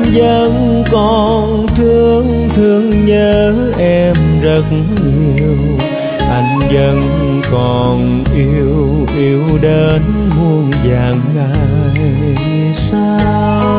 vẫn còn thương thương nhớ em rất nhiều. Anh vẫn còn yêu yêu đến muôn vàn ngày sau.